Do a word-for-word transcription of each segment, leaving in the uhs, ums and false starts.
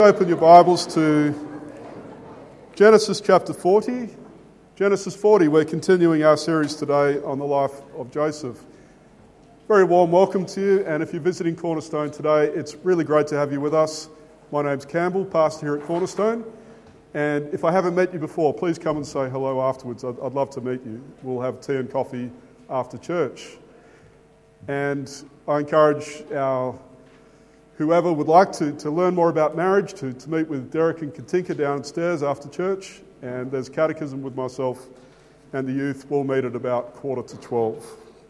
Open your Bibles to Genesis chapter forty. Genesis forty, we're continuing our series today on the life of Joseph. Very warm welcome to you, and if you're visiting Cornerstone today, it's really great to have you with us. My name's Campbell, pastor here at Cornerstone, and if I haven't met you before, please come and say hello afterwards. I'd, I'd love to meet you. We'll have tea and coffee after church. And I encourage our whoever would like to, to learn more about marriage, to, to meet with Derek and Katinka downstairs after church. And there's catechism with myself and the youth. We'll meet at about quarter to twelve.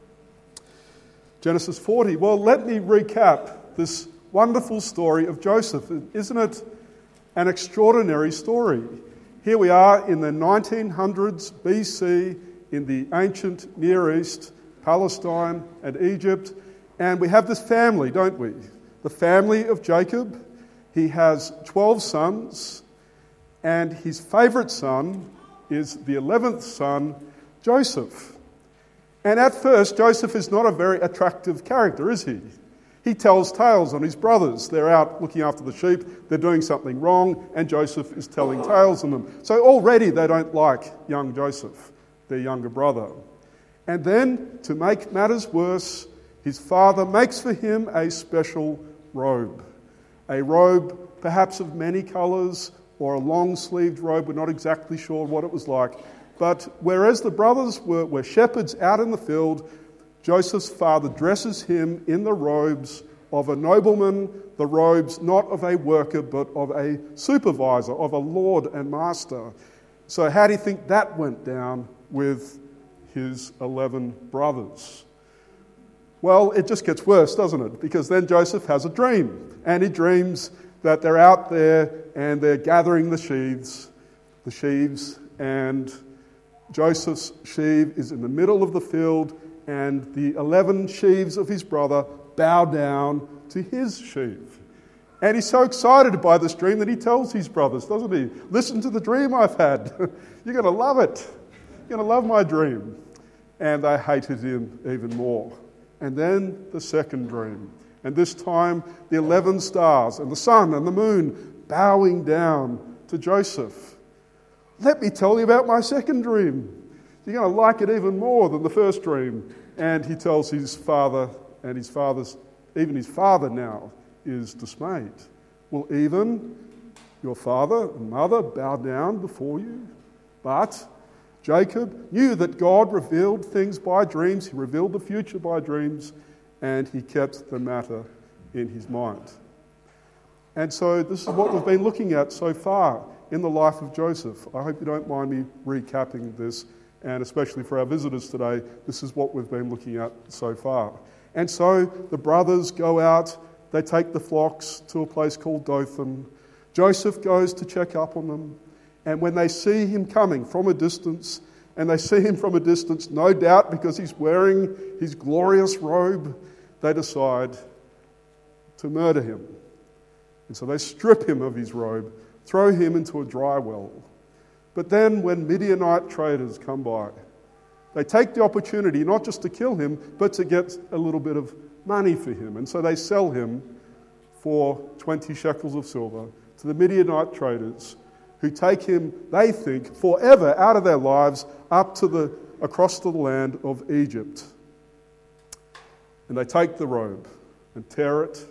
Genesis forty. Well, let me recap this wonderful story of Joseph. Isn't it an extraordinary story? Here we are in the nineteen hundreds B C in the ancient Near East, Palestine and Egypt. And we have this family, don't we? The family of Jacob. He has twelve sons, and his favourite son is the eleventh son, Joseph. And at first, Joseph is not a very attractive character, is he? He tells tales on his brothers. They're out looking after the sheep, they're doing something wrong, and Joseph is telling tales on them. So already they don't like young Joseph, their younger brother. And then, to make matters worse, his father makes for him a special robe. A robe perhaps of many colours, or a long-sleeved robe. We're not exactly sure what it was like. But whereas the brothers were, were shepherds out in the field, Joseph's father dresses him in the robes of a nobleman, the robes not of a worker but of a supervisor, of a lord and master. So how do you think that went down with his eleven brothers? Well, it just gets worse, doesn't it? Because then Joseph has a dream, and he dreams that they're out there and they're gathering the sheaves, the sheaves, and Joseph's sheaf is in the middle of the field, and the eleven sheaves of his brother bow down to his sheaf. And he's so excited by this dream that he tells his brothers, doesn't he? Listen to the dream I've had. You're going to love it. You're going to love my dream. And they hated him even more. And then the second dream. And this time, the eleven stars and the sun and the moon bowing down to Joseph. Let me tell you about my second dream. You're going to like it even more than the first dream. And he tells his father, and his father's, even his father now is dismayed. Will even your father and mother bow down before you? But Jacob knew that God revealed things by dreams. He revealed the future by dreams, and he kept the matter in his mind. And so this is what we've been looking at so far in the life of Joseph. I hope you don't mind me recapping this, and especially for our visitors today, this is what we've been looking at so far. And so the brothers go out, they take the flocks to a place called Dothan. Joseph goes to check up on them. And when they see him coming from a distance, and they see him from a distance, no doubt because he's wearing his glorious robe, they decide to murder him. And so they strip him of his robe, throw him into a dry well. But then when Midianite traders come by, they take the opportunity not just to kill him, but to get a little bit of money for him. And so they sell him for twenty shekels of silver to the Midianite traders, who take him, they think, forever out of their lives up to the across to the land of Egypt. And they take the robe and tear it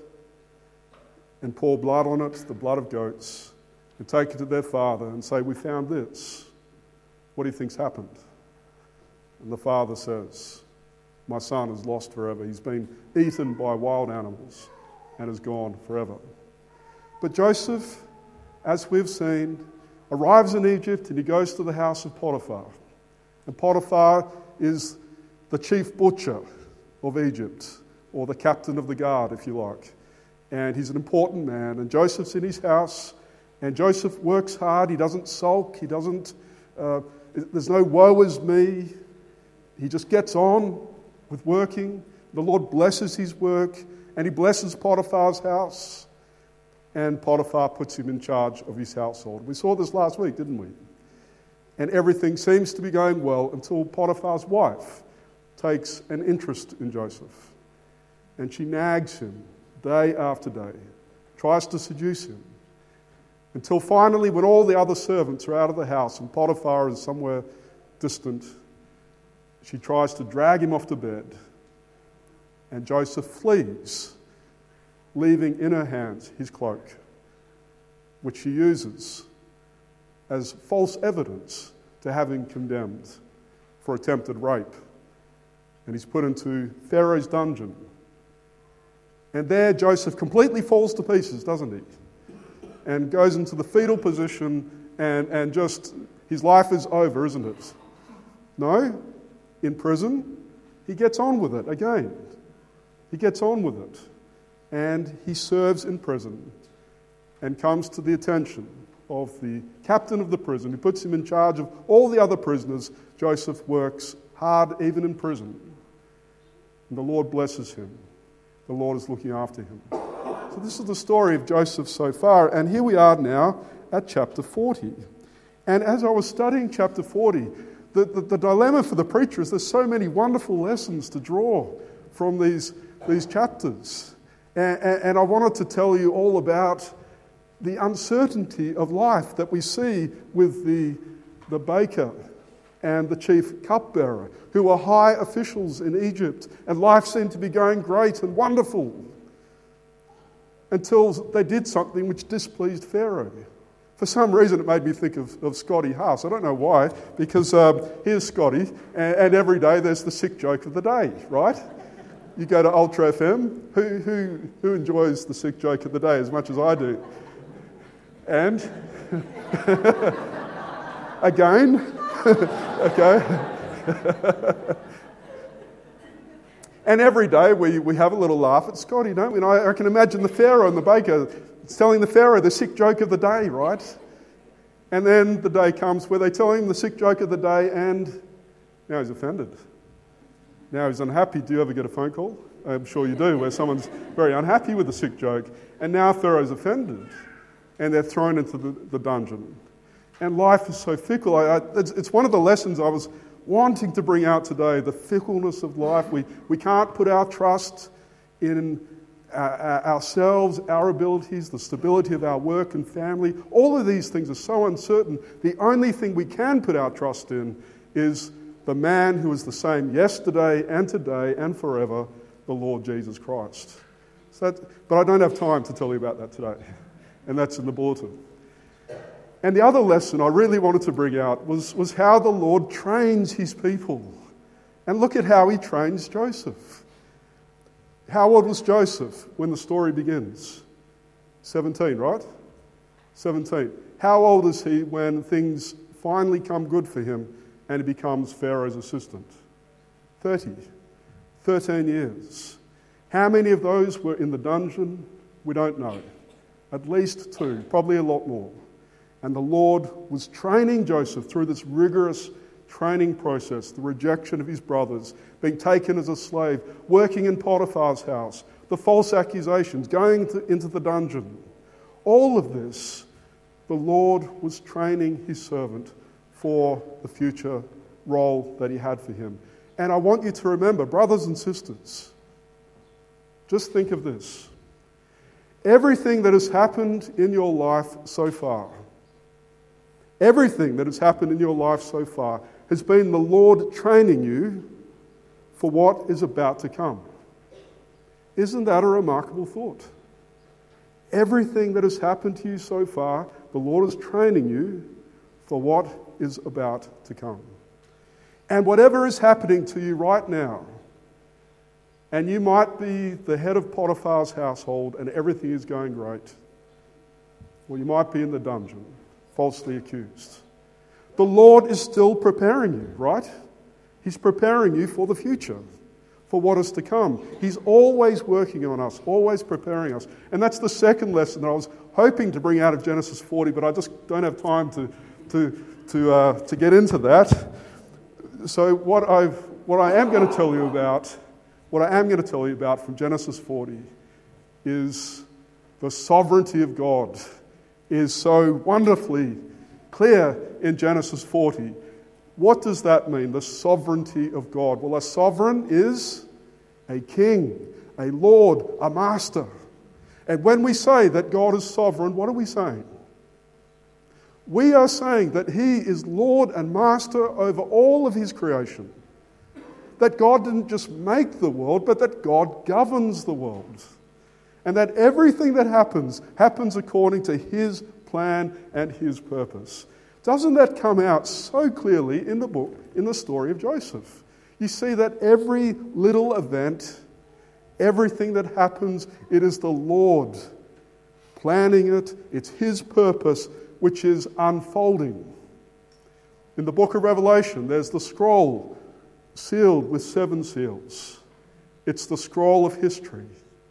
and pour blood on it, the blood of goats, and take it to their father and say, we found this. What do you think's happened? And the father says, my son is lost forever. He's been eaten by wild animals and is gone forever. But Joseph, as we've seen, arrives in Egypt and he goes to the house of Potiphar. And Potiphar is the chief butcher of Egypt, or the captain of the guard, if you like. And he's an important man. And Joseph's in his house, and Joseph works hard. He doesn't sulk. He doesn't, uh, there's no woe is me. He just gets on with working. The Lord blesses his work, and he blesses Potiphar's house. And Potiphar puts him in charge of his household. We saw this last week, didn't we? And everything seems to be going well until Potiphar's wife takes an interest in Joseph. And she nags him day after day, tries to seduce him. Until finally, when all the other servants are out of the house and Potiphar is somewhere distant, she tries to drag him off to bed. And Joseph flees, leaving in her hands his cloak, which she uses as false evidence to have him condemned for attempted rape. And he's put into Pharaoh's dungeon. And there Joseph completely falls to pieces, doesn't he? And goes into the fetal position and, and just, his life is over, isn't it? No, in prison, he gets on with it again. He gets on with it. And he serves in prison and comes to the attention of the captain of the prison, who puts him in charge of all the other prisoners. Joseph works hard even in prison. And the Lord blesses him. The Lord is looking after him. So this is the story of Joseph so far. And here we are now at chapter forty. And as I was studying chapter forty, the, the, the dilemma for the preacher is there's so many wonderful lessons to draw from these, these chapters. And, and, and I wanted to tell you all about the uncertainty of life that we see with the, the baker and the chief cupbearer, who were high officials in Egypt, and life seemed to be going great and wonderful until they did something which displeased Pharaoh. For some reason, it made me think of, of Scotty Haas. I don't know why, because um, here's Scotty, and, and every day there's the sick joke of the day, right? You go to Ultra F M, who, who, who enjoys the sick joke of the day as much as I do? And, again, okay. And every day we, we have a little laugh at Scotty, don't we? And I, I can imagine the Pharaoh and the baker telling the Pharaoh the sick joke of the day, right? And then the day comes where they tell him the sick joke of the day, and now he's offended. Now he's unhappy. Do you ever get a phone call? I'm sure you do, where someone's very unhappy with the sick joke. And now Pharaoh's offended, and they're thrown into the, the dungeon. And life is so fickle. I, I, it's, it's one of the lessons I was wanting to bring out today, the fickleness of life. We, we can't put our trust in uh, ourselves, our abilities, the stability of our work and family. All of these things are so uncertain. The only thing we can put our trust in is the man who is the same yesterday and today and forever, the Lord Jesus Christ. So that, but I don't have time to tell you about that today. And that's in the bulletin. And the other lesson I really wanted to bring out was, was how the Lord trains his people. And look at how he trains Joseph. How old was Joseph when the story begins? seventeen, right? seventeen. How old is he when things finally come good for him and he becomes Pharaoh's assistant? thirty. thirteen years. How many of those were in the dungeon? We don't know. At least two, probably a lot more. And the Lord was training Joseph through this rigorous training process, the rejection of his brothers, being taken as a slave, working in Potiphar's house, the false accusations, going to, into the dungeon. All of this, the Lord was training his servant for the future role that he had for him. And I want you to remember, brothers and sisters, just think of this. Everything that has happened in your life so far, everything that has happened in your life so far has been the Lord training you for what is about to come. Isn't that a remarkable thought? Everything that has happened to you so far, the Lord is training you for what is about to come. And whatever is happening to you right now, and you might be the head of Potiphar's household and everything is going great, or you might be in the dungeon, falsely accused. The Lord is still preparing you, right? He's preparing you for the future, for what is to come. He's always working on us, always preparing us. And that's the second lesson that I was hoping to bring out of Genesis forty, but I just don't have time to to to uh, to get into that. So what I've what I am going to tell you about, what I am going to tell you about from Genesis forty is the sovereignty of God. Is so wonderfully clear in Genesis forty. What does that mean, the sovereignty of God? Well, a sovereign is a king, a lord, a master. And when we say that God is sovereign, what are we saying? We are saying that he is Lord and Master over all of his creation. That God didn't just make the world, but that God governs the world. And that everything that happens, happens according to his plan and his purpose. Doesn't that come out so clearly in the book, in the story of Joseph? You see that every little event, everything that happens, it is the Lord planning it. It's his purpose which is unfolding. In the book of Revelation, there's the scroll sealed with seven seals. It's the scroll of history.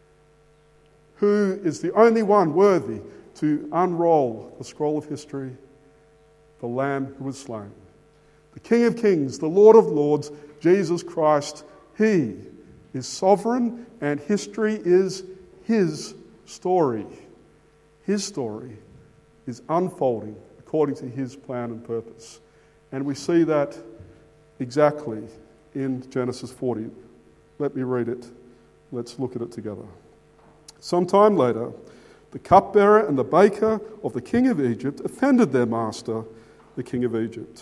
Who is the only one worthy to unroll the scroll of history? The Lamb who was slain. The King of Kings, the Lord of Lords, Jesus Christ. He is sovereign, and history is his story. His story is unfolding according to his plan and purpose. And we see that exactly in Genesis forty. Let me read it. Let's look at it together. Sometime later, the cupbearer and the baker of the king of Egypt offended their master, the king of Egypt.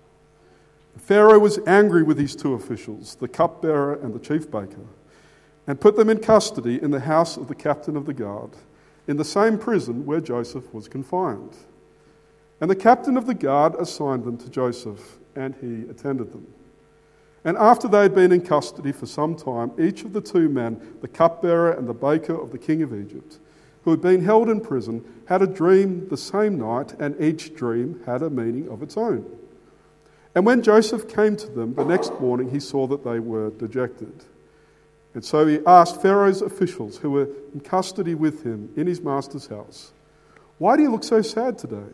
Pharaoh was angry with his two officials, the cupbearer and the chief baker, and put them in custody in the house of the captain of the guard, in the same prison where Joseph was confined. And the captain of the guard assigned them to Joseph, and he attended them. And after they had been in custody for some time, each of the two men, the cupbearer and the baker of the king of Egypt, who had been held in prison, had a dream the same night, and each dream had a meaning of its own. And when Joseph came to them the next morning, he saw that they were dejected. And so he asked Pharaoh's officials who were in custody with him in his master's house, "Why do you look so sad today?"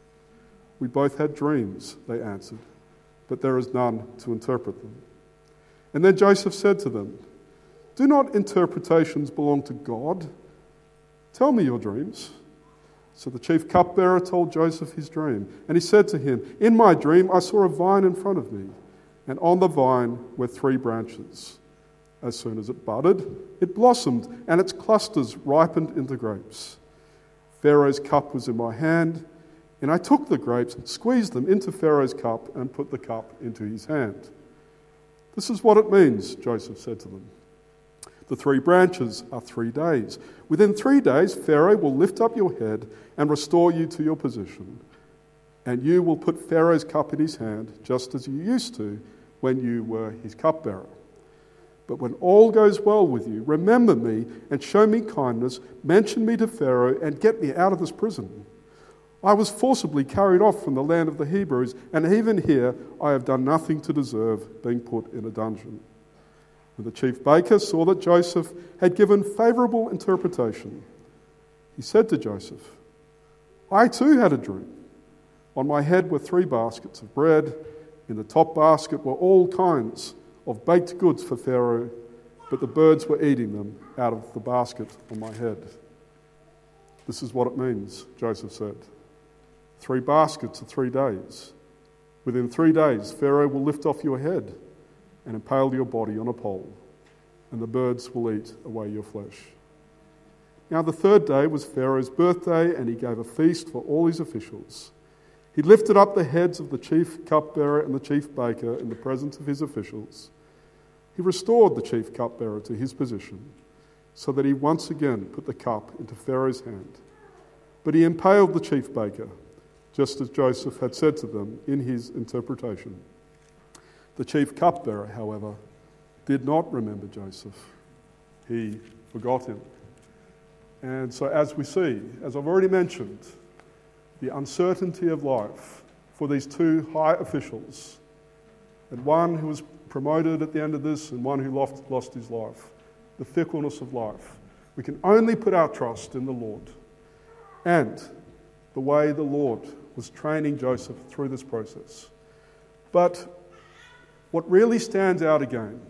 "We both had dreams," they answered, "but there is none to interpret them." And then Joseph said to them, "Do not interpretations belong to God? Tell me your dreams." So the chief cupbearer told Joseph his dream, and he said to him, "In my dream I saw a vine in front of me, and on the vine were three branches. As soon as it budded, it blossomed, and its clusters ripened into grapes. Pharaoh's cup was in my hand, and I took the grapes, squeezed them into Pharaoh's cup, and put the cup into his hand." "This is what it means," Joseph said to them. "The three branches are three days. Within three days, Pharaoh will lift up your head and restore you to your position. And you will put Pharaoh's cup in his hand, just as you used to when you were his cupbearer. But when all goes well with you, remember me and show me kindness, mention me to Pharaoh, and get me out of this prison. I was forcibly carried off from the land of the Hebrews, and even here I have done nothing to deserve being put in a dungeon." When the chief baker saw that Joseph had given favourable interpretation, he said to Joseph, "I too had a dream. On my head were three baskets of bread. In the top basket were all kinds of baked goods for Pharaoh, but the birds were eating them out of the basket on my head." "This is what it means," Joseph said. "Three baskets of three days. Within three days, Pharaoh will lift off your head and impale your body on a pole, and the birds will eat away your flesh." Now the third day was Pharaoh's birthday, and he gave a feast for all his officials. He lifted up the heads of the chief cupbearer and the chief baker in the presence of his officials. He restored the chief cupbearer to his position, so that he once again put the cup into Pharaoh's hand. But he impaled the chief baker, just as Joseph had said to them in his interpretation. The chief cupbearer, however, did not remember Joseph. He forgot him. And so as we see, as I've already mentioned, the uncertainty of life for these two high officials, and one who was promoted at the end of this and one who lost, lost his life, the fickleness of life. We can only put our trust in the Lord and the way the Lord was training Joseph through this process. But what really stands out again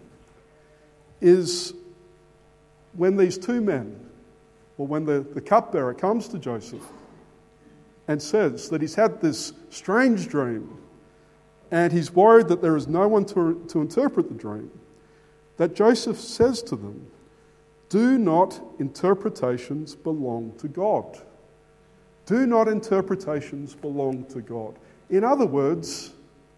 is when these two men, or when the, the cupbearer comes to Joseph and says that he's had this strange dream and he's worried that there is no one to, to interpret the dream, that Joseph says to them, "Do not interpretations belong to God? Do not interpretations belong to God? In other words,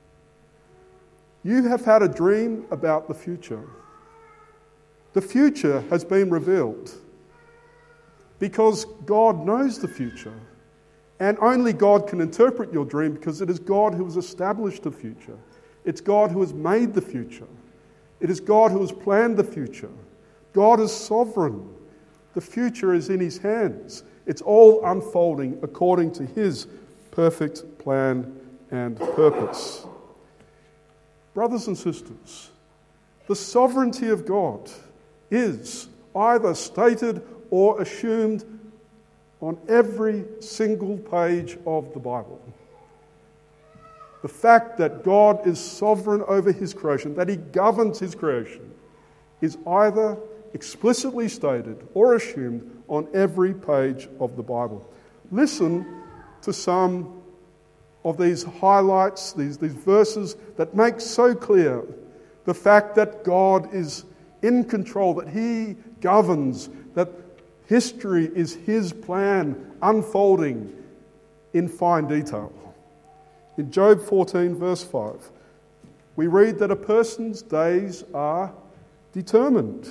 you have had a dream about the future. The future has been revealed because God knows the future. And only God can interpret your dream because it is God who has established the future. It's God who has made the future. It is God who has planned the future. God is sovereign. The future is in his hands. It's all unfolding according to his perfect plan and purpose. Brothers and sisters, the sovereignty of God is either stated or assumed on every single page of the Bible. The fact that God is sovereign over his creation, that he governs his creation, is either explicitly stated or assumed on every page of the Bible. Listen to some of these highlights, these, these verses that make so clear the fact that God is in control, that he governs, that history is his plan unfolding in fine detail. In Job fourteen, verse five, we read that a person's days are determined.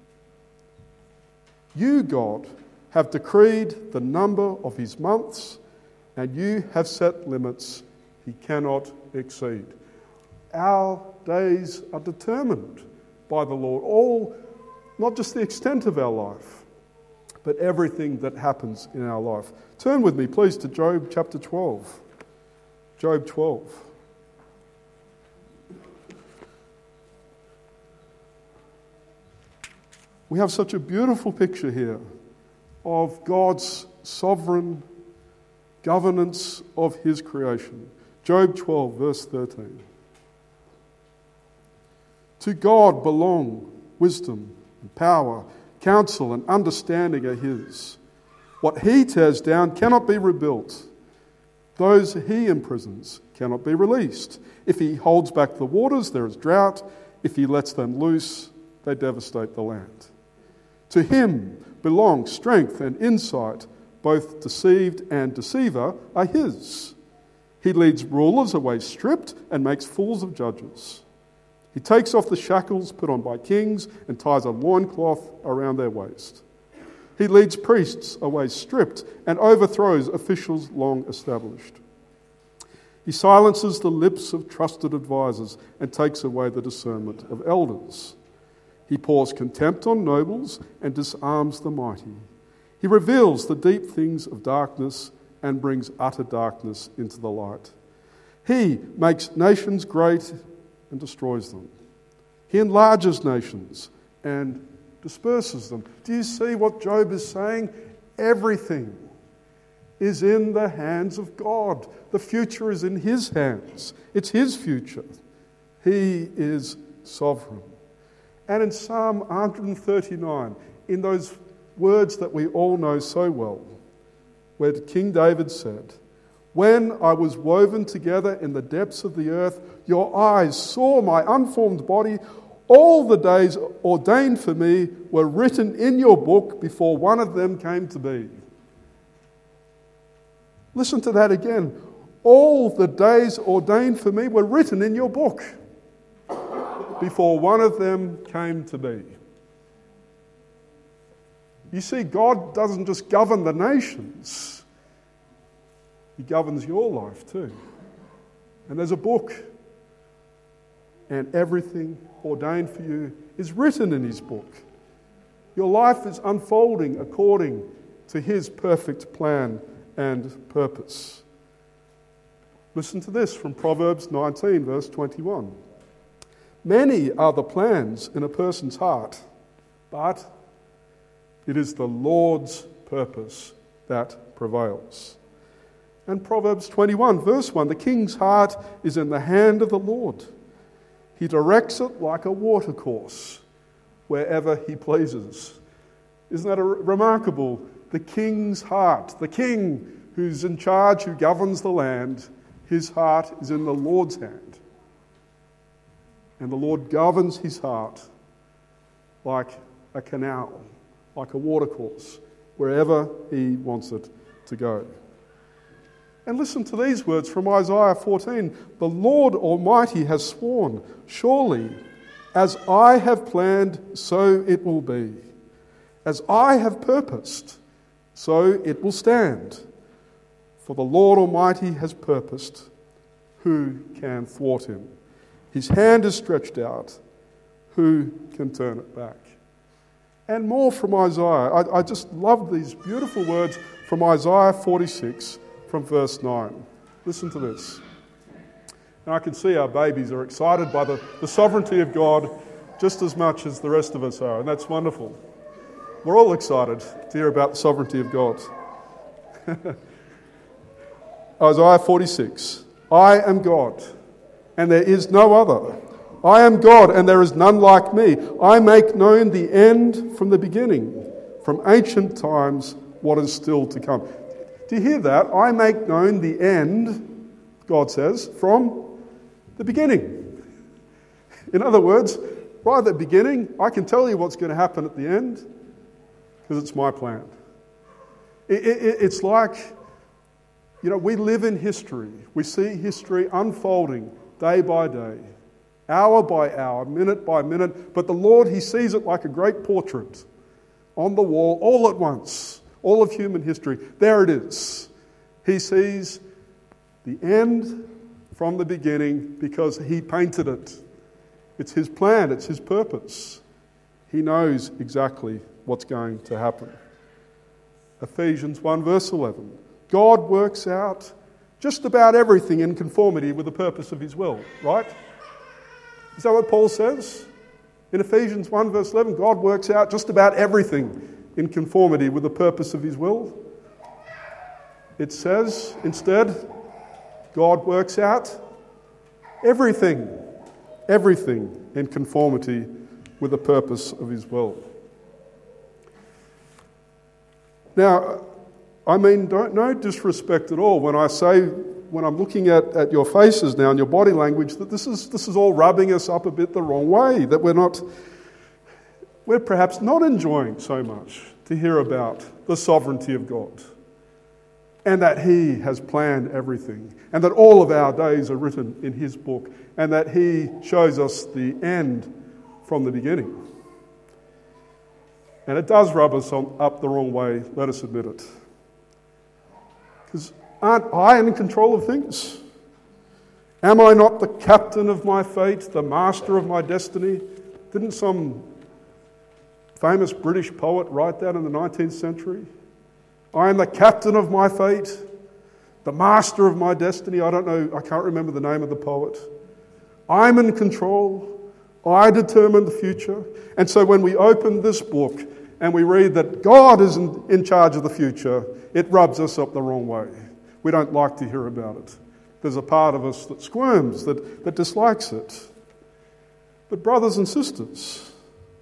You, God, have decreed the number of his months, and you have set limits he cannot exceed. Our days are determined by the Lord, all, not just the extent of our life, but everything that happens in our life. Turn with me, please, to Job chapter twelve. Job twelve. We have such a beautiful picture here of God's sovereign governance of his creation. Job twelve, verse thirteen. To God belong wisdom and power, counsel and understanding are his. What he tears down cannot be rebuilt. Those he imprisons cannot be released. If he holds back the waters, there is drought. If he lets them loose, they devastate the land. To him belong strength and insight, both deceived and deceiver are his. He leads rulers away stripped and makes fools of judges. He takes off the shackles put on by kings and ties a loincloth around their waist. He leads priests away stripped and overthrows officials long established. He silences the lips of trusted advisers and takes away the discernment of elders. He pours contempt on nobles and disarms the mighty. He reveals the deep things of darkness and brings utter darkness into the light. He makes nations great and destroys them. He enlarges nations and disperses them. Do you see what Job is saying? Everything is in the hands of God. The future is in his hands. It's his future. He is sovereign. And in Psalm one thirty-nine, in those words that we all know so well, where King David said, "When I was woven together in the depths of the earth, your eyes saw my unformed body. All the days ordained for me were written in your book before one of them came to be." Listen to that again. All the days ordained for me were written in your book before one of them came to be. You see, God doesn't just govern the nations. He governs your life too. And there's a book. And everything ordained for you is written in his book. Your life is unfolding according to his perfect plan and purpose. Listen to this from Proverbs nineteen, verse twenty-one. Many are the plans in a person's heart, but it is the Lord's purpose that prevails. And Proverbs twenty-one, verse one, the king's heart is in the hand of the Lord. He directs it like a watercourse wherever he pleases. Isn't that a remarkable? The king's heart, the king who's in charge, who governs the land, his heart is in the Lord's hand. And the Lord governs his heart like a canal, like a watercourse, wherever he wants it to go. And listen to these words from Isaiah fourteen. The Lord Almighty has sworn, surely, as I have planned, so it will be. As I have purposed, so it will stand. For the Lord Almighty has purposed, who can thwart him? His hand is stretched out, who can turn it back? And more from Isaiah. I, I just love these beautiful words from Isaiah forty-six, from verse nine. Listen to this. And I can see our babies are excited by the, the sovereignty of God just as much as the rest of us are, and that's wonderful. We're all excited to hear about the sovereignty of God. Isaiah forty-six. I am God, and there is no other. I am God, and there is none like me. I make known the end from the beginning, from ancient times what is still to come. Do you hear that? I make known the end, God says, from the beginning. In other words, right at the beginning, I can tell you what's going to happen at the end because it's my plan. It, it, it's like, you know, we live in history. We see history unfolding day by day, hour by hour, minute by minute. But the Lord, he sees it like a great portrait on the wall all at once, all of human history. There it is. He sees the end from the beginning because he painted it. It's his plan, it's his purpose. He knows exactly what's going to happen. Ephesians one verse eleven. God works out just about everything in conformity with the purpose of his will, right? Is that what Paul says? In Ephesians one verse eleven, God works out just about everything in conformity with the purpose of his will. It says, instead, God works out everything, everything in conformity with the purpose of his will. Now, I mean, don't, no disrespect at all when I say, when I'm looking at, at your faces now and your body language, that this is this is all rubbing us up a bit the wrong way, that we're not, we're perhaps not enjoying so much to hear about the sovereignty of God and that he has planned everything and that all of our days are written in his book and that he shows us the end from the beginning. And it does rub us on, up the wrong way, let us admit it. Because aren't I in control of things? Am I not the captain of my fate, the master of my destiny? Didn't some famous British poet write that in the nineteenth century? I am the captain of my fate, the master of my destiny. I don't know, I can't remember the name of the poet. I'm in control. I determine the future. And so when we open this book and we read that God is in, in charge of the future, it rubs us up the wrong way. We don't like to hear about it. There's a part of us that squirms, that, that dislikes it. But brothers and sisters,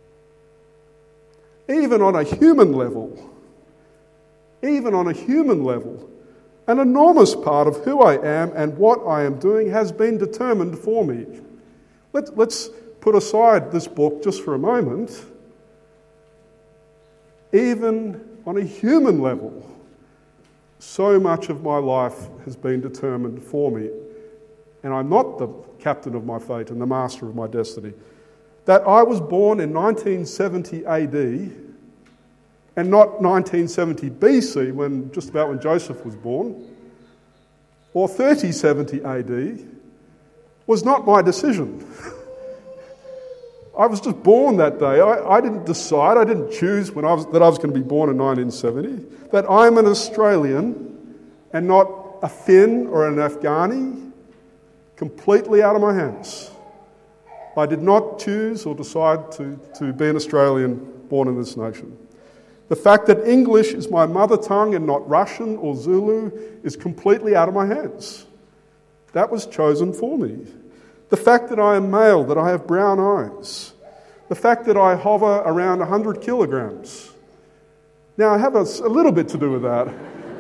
even on a human level, even on a human level, an enormous part of who I am and what I am doing has been determined for me. Let, let's put aside this book just for a moment. Even on a human level, so much of my life has been determined for me. And I'm not the captain of my fate and the master of my destiny. That I was born in nineteen seventy A D and not nineteen seventy B C, when just about when Joseph was born, or thirty seventy A D, was not my decision. I was just born that day. I, I didn't decide, I didn't choose when I was, that I was going to be born in nineteen seventy. That I'm an Australian and not a Finn or an Afghani, completely out of my hands. I did not choose or decide to, to be an Australian born in this nation. The fact that English is my mother tongue and not Russian or Zulu is completely out of my hands. That was chosen for me. The fact that I am male, that I have brown eyes. The fact that I hover around one hundred kilograms. Now, I have a, a little bit to do with that.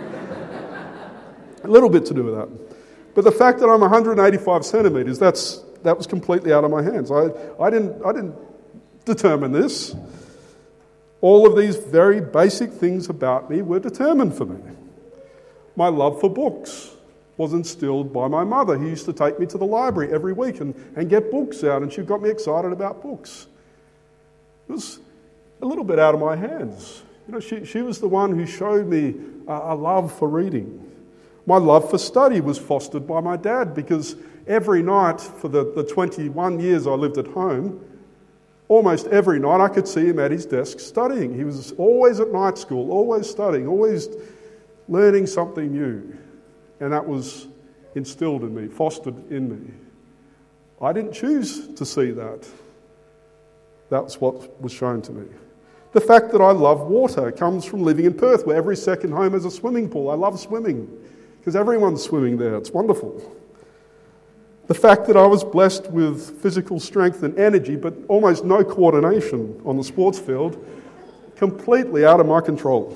a little bit to do with that. But the fact that I'm one hundred eighty-five centimetres, that's that was completely out of my hands. I, I didn't I didn't determine this. All of these very basic things about me were determined for me. My love for books, was instilled by my mother, who used to take me to the library every week and, and get books out, and she got me excited about books. It was a little bit out of my hands. You know, she, she was the one who showed me a, a love for reading. My love for study was fostered by my dad, because every night for the, the twenty-one years I lived at home, almost every night I could see him at his desk studying. He was always at night school, always studying, always learning something new. And that was instilled in me, fostered in me. I didn't choose to see that. That's what was shown to me. The fact that I love water comes from living in Perth, where every second home has a swimming pool. I love swimming because everyone's swimming there. It's wonderful. The fact that I was blessed with physical strength and energy, but almost no coordination on the sports field, completely out of my control.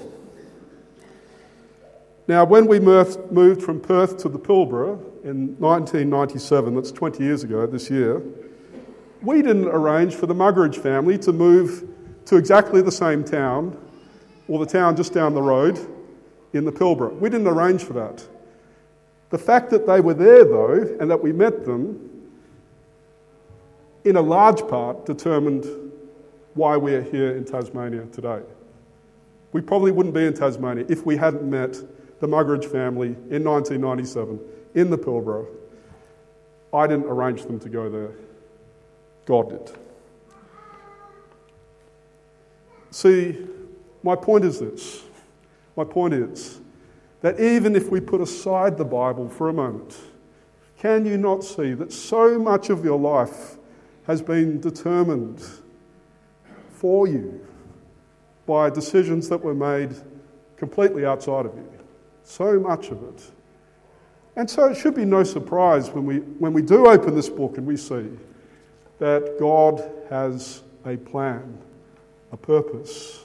Now, when we moved from Perth to the Pilbara in nineteen ninety-seven, that's twenty years ago this year, we didn't arrange for the Muggeridge family to move to exactly the same town, or the town just down the road in the Pilbara. We didn't arrange for that. The fact that they were there, though, and that we met them, in a large part determined why we're here in Tasmania today. We probably wouldn't be in Tasmania if we hadn't met the Muggeridge family in nineteen ninety-seven in the Pilbara. I didn't arrange them to go there. God did. See, my point is this. My point is that even if we put aside the Bible for a moment, can you not see that so much of your life has been determined for you by decisions that were made completely outside of you? So much of it. And so it should be no surprise when we when we do open this book and we see that God has a plan, a purpose.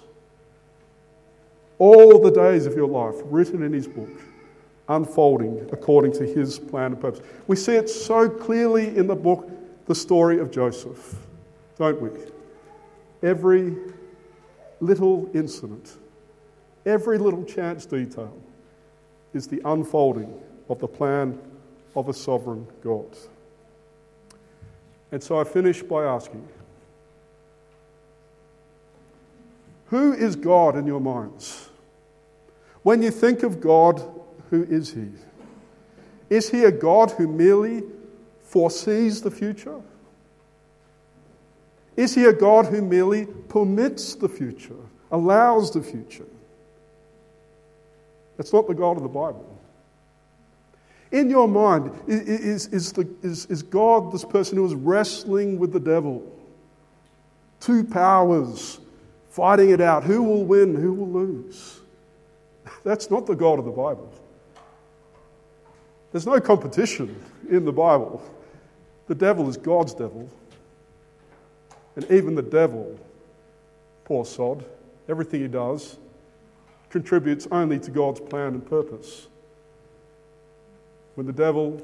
All the days of your life written in his book, unfolding according to his plan and purpose. We see it so clearly in the book, the story of Joseph, don't we? Every little incident, every little chance detail is the unfolding of the plan of a sovereign God. And so I finish by asking, who is God in your minds? When you think of God, who is he? Is he a God who merely foresees the future? Is he a God who merely permits the future, allows the future? That's not the God of the Bible. In your mind, is, is, the, is, is God this person who is wrestling with the devil? Two powers fighting it out. Who will win? Who will lose? That's not the God of the Bible. There's no competition in the Bible. The devil is God's devil. And even the devil, poor sod, everything he does contributes only to God's plan and purpose. When the devil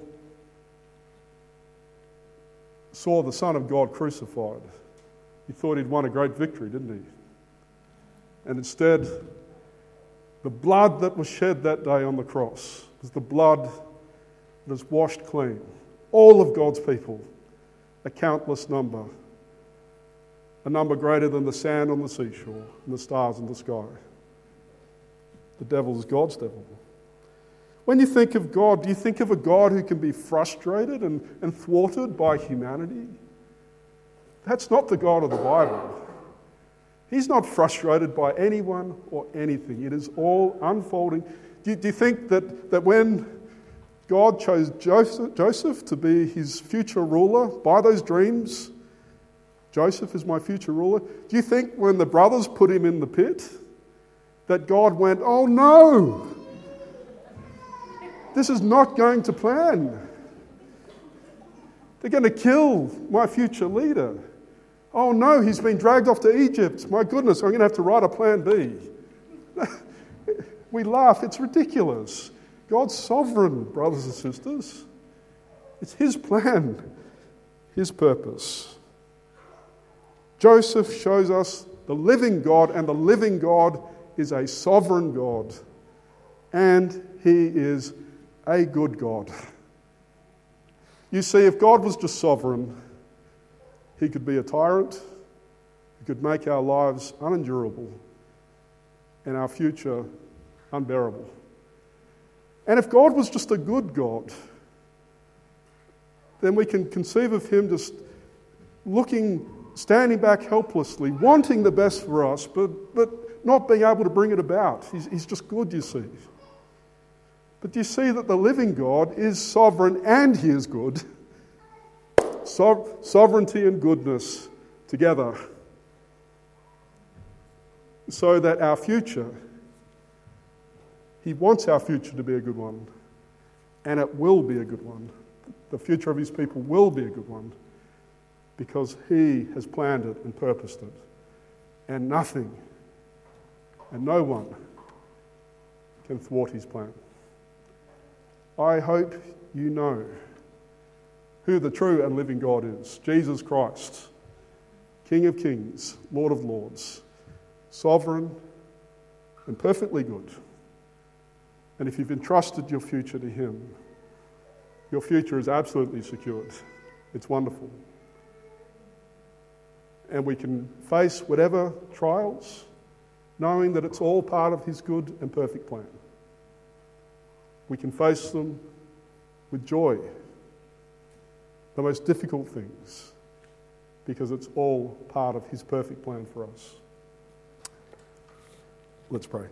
saw the Son of God crucified, he thought he'd won a great victory, didn't he? And instead, the blood that was shed that day on the cross was the blood that has washed clean all of God's people, a countless number, a number greater than the sand on the seashore and the stars in the sky. The devil is God's devil. When you think of God, do you think of a God who can be frustrated and, and thwarted by humanity? That's not the God of the Bible. He's not frustrated by anyone or anything. It is all unfolding. Do you, do you think that, that when God chose Joseph, Joseph to be his future ruler by those dreams, Joseph is my future ruler, do you think when the brothers put him in the pit that God went, oh no, this is not going to plan. They're going to kill my future leader. Oh no, he's been dragged off to Egypt. My goodness, I'm going to have to write a plan B. We laugh, it's ridiculous. God's sovereign, brothers and sisters. It's his plan, his purpose. Joseph shows us the living God, and the living God is a sovereign God. And he is a good God. You see, if God was just sovereign, he could be a tyrant, he could make our lives unendurable and our future unbearable. And if God was just a good God, then we can conceive of him just looking, standing back helplessly, wanting the best for us, but, but not being able to bring it about. He's, he's just good, you see. But you see that the living God is sovereign and he is good. So, sovereignty and goodness together. So that our future, he wants our future to be a good one. And it will be a good one. The future of his people will be a good one. Because he has planned it and purposed it. And nothing and no one can thwart his plan. I hope you know who the true and living God is. Jesus Christ, King of kings, Lord of lords, sovereign and perfectly good. And if you've entrusted your future to him, your future is absolutely secured. It's wonderful. And we can face whatever trials, knowing that it's all part of his good and perfect plan. We can face them with joy, the most difficult things, because it's all part of his perfect plan for us. Let's pray.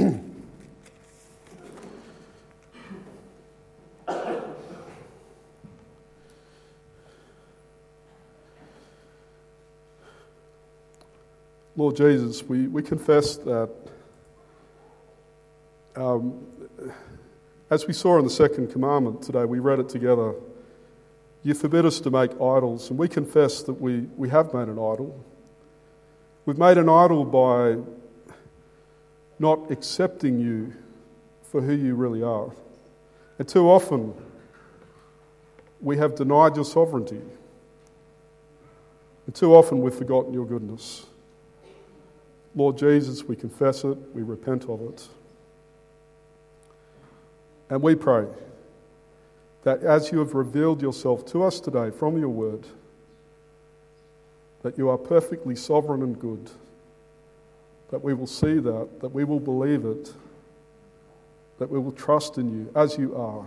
Lord Jesus, we, we confess that um, as we saw in the second commandment today, we read it together, you forbid us to make idols, and we confess that we, we have made an idol. We've made an idol by not accepting you for who you really are. And too often, we have denied your sovereignty. And too often, we've forgotten your goodness. Lord Jesus, we confess it, we repent of it. And we pray that as you have revealed yourself to us today from your word, that you are perfectly sovereign and good, that we will see that, that we will believe it, that we will trust in you as you are.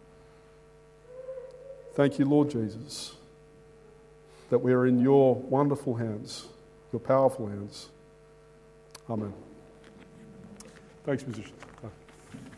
Thank you, Lord Jesus, that we are in your wonderful hands, your powerful hands. Amen. Thanks, musicians.